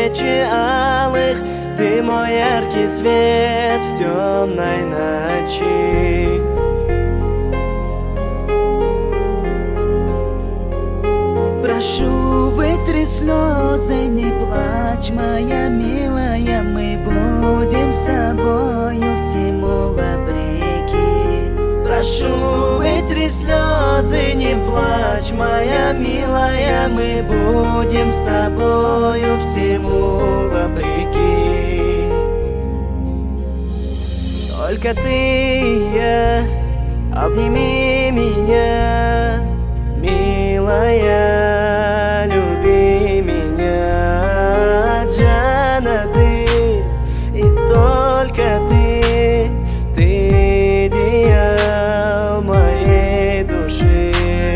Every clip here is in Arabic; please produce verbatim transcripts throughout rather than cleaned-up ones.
свечи алых, ты мой яркий свет в темной ночи. Прошу, вытри слезы, не плачь, моя милая, мы будем с тобою всему вопреки. Прошу, вытри слезы, не плачь, моя милая, мы будем с тобою всему вопреки. Только ты и я, обними меня, милая, люби меня, Джана, ты и только ты, ты идеал моей души.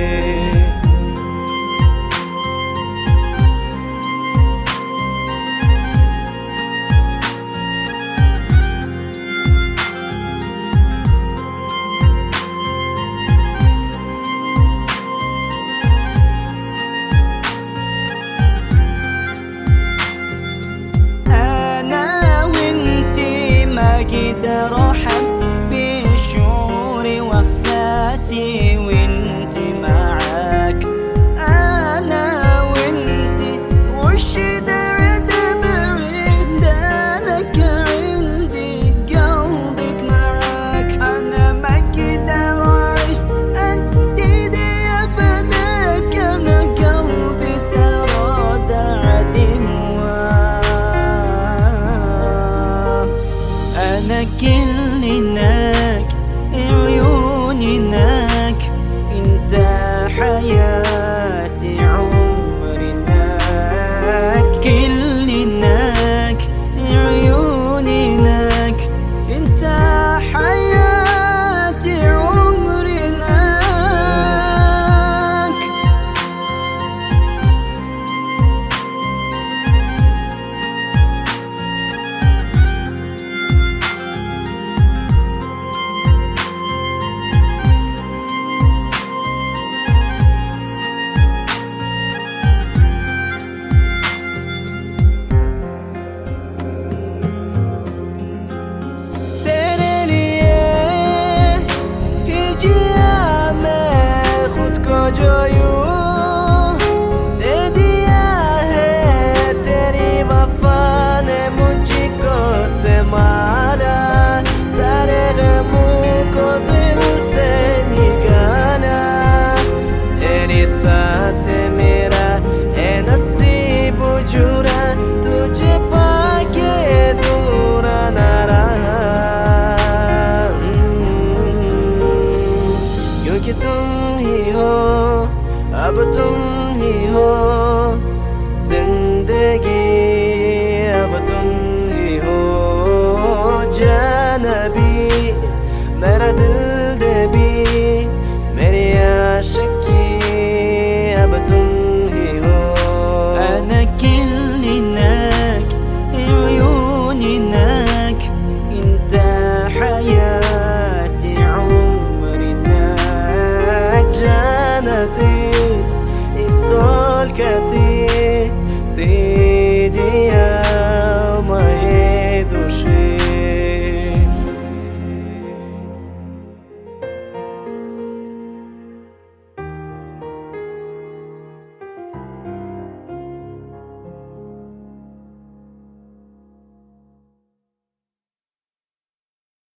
أقدر أحبي شعوري وإحساسي وإنتي معاك. أنا وإنتي وش درت بريد لك عندي قلبك معاك. أنا ما أقدر أعيش أنتي دي ابنك. أنا قلبي ترى دعتي هواك. أنا كل